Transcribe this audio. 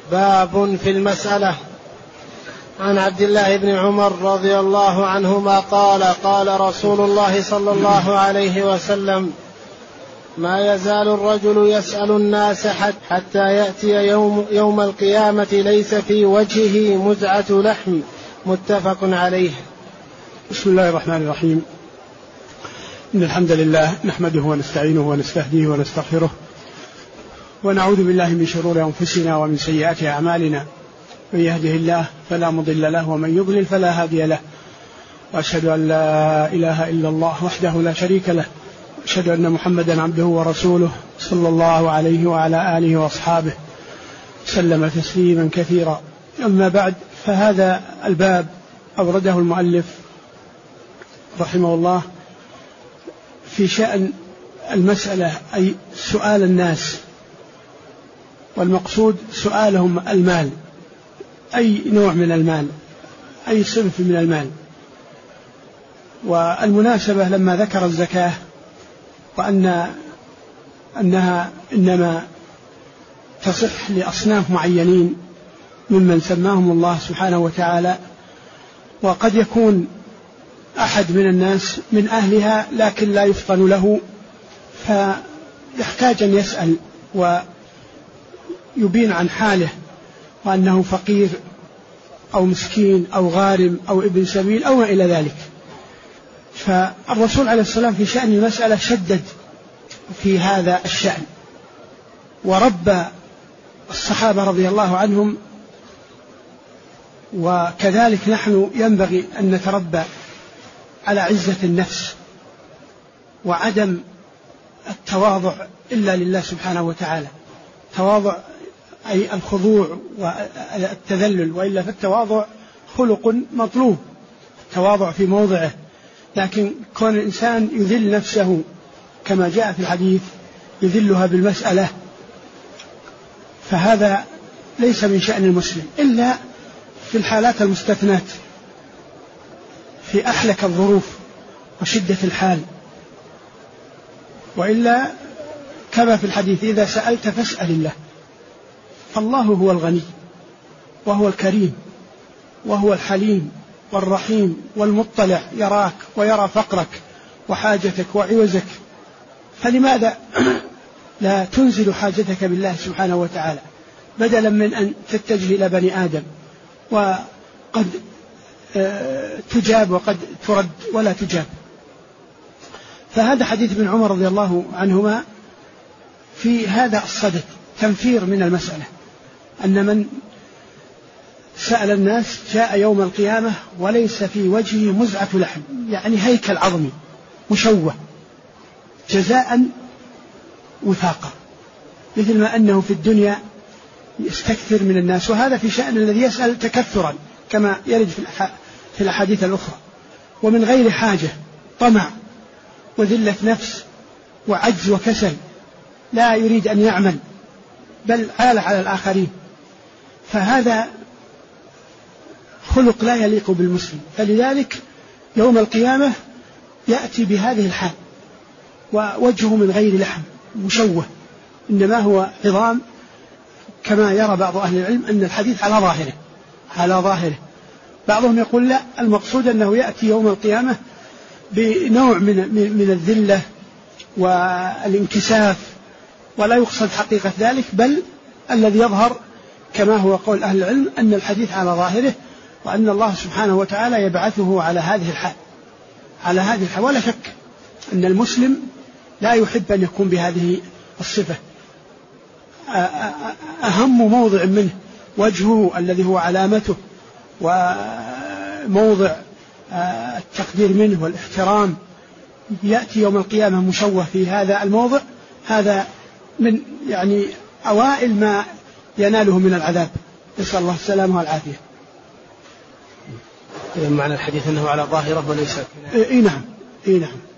باب في المسألة. عن عبد الله بن عمر رضي الله عنهما قال قال رسول الله صلى الله عليه وسلم: ما يزال الرجل يسأل الناس حتى يأتي يوم القيامة ليس في وجهه مزعة لحم. متفق عليه. بسم الله الرحمن الرحيم. إن الحمد لله نحمده ونستعينه ونستهديه ونستغفره ونعوذ بالله من شرور أنفسنا ومن سيئات أعمالنا. من يهده الله فلا مضل له ومن يضلل فلا هادي له، وأشهد أن لا إله إلا الله وحده لا شريك له، وأشهد أن محمدا عبده ورسوله صلى الله عليه وعلى آله وأصحابه سلم تسليما كثيرا. أما بعد، فهذا الباب أورده المؤلف رحمه الله في شأن المسألة، أي سؤال الناس، والمقصود سؤالهم المال، أي نوع من المال، أي صنف من المال. والمناسبة لما ذكر الزكاة وأنها إنما تصح لأصناف معينين ممن سماهم الله سبحانه وتعالى، وقد يكون أحد من الناس من أهلها لكن لا يفطن له، فيحتاج أن يسأل ويبين عن حاله وأنه فقير أو مسكين أو غارم أو ابن سبيل أو ما إلى ذلك. فالرسول عليه السلام في شأن المسألة شدد في هذا الشأن، وربى الصحابة رضي الله عنهم، وكذلك نحن ينبغي أن نتربى على عزة النفس وعدم التواضع إلا لله سبحانه وتعالى. تواضع أي الخضوع والتذلل، وإلا فالتواضع خلق مطلوب، التواضع في موضعه، لكن كون الإنسان يذل نفسه كما جاء في الحديث يذلها بالمسألة، فهذا ليس من شأن المسلم إلا في الحالات المستثنات، في أحلك الظروف وشدة الحال، وإلا كما في الحديث: إذا سألت فاسأل الله، فالله هو الغني وهو الكريم وهو الحليم والرحيم والمطلع، يراك ويرى فقرك وحاجتك وعوزك، فلماذا لا تنزل حاجتك بالله سبحانه وتعالى بدلا من أن تتجه إلى بني آدم، وقد تجاب وقد ترد ولا تجاب. فهذا حديث ابن عمر رضي الله عنهما في هذا الصدد تنفير من المسألة، أن من سأل الناس جاء يوم القيامة وليس في وجهه مزعة لحم، يعني هيكل عظمي مشوه جزاء وثاقا، مثل ما أنه في الدنيا يستكثر من الناس، وهذا في شأن الذي يسأل تكثرا كما يرد في الأحاديث الأخرى، ومن غير حاجة، طمع وذلة نفس وعجز وكسل، لا يريد أن يعمل بل عال على الآخرين، فهذا خلق لا يليق بالمسلم. فلذلك يوم القيامة يأتي بهذه الحال ووجهه من غير لحم مشوه، إنما هو عظام، كما يرى بعض أهل العلم أن الحديث على ظاهره. بعضهم يقول لا، المقصود أنه يأتي يوم القيامة بنوع من الذلة والانكساف، ولا يقصد حقيقة ذلك، بل الذي يظهر كما هو قول أهل العلم أن الحديث على ظاهره، وأن الله سبحانه وتعالى يبعثه على هذه الحال. ولا شك أن المسلم لا يحب أن يكون بهذه الصفة. أهم موضع منه وجهه الذي هو علامته وموضع التقدير منه والاحترام، يأتي يوم القيامة مشوه في هذا الموضع. هذا من أوائل ما يناله من العذاب، نسأل الله السلامة والعافية. معنى الحديث أنه على ظاهره وليس إيه نعم.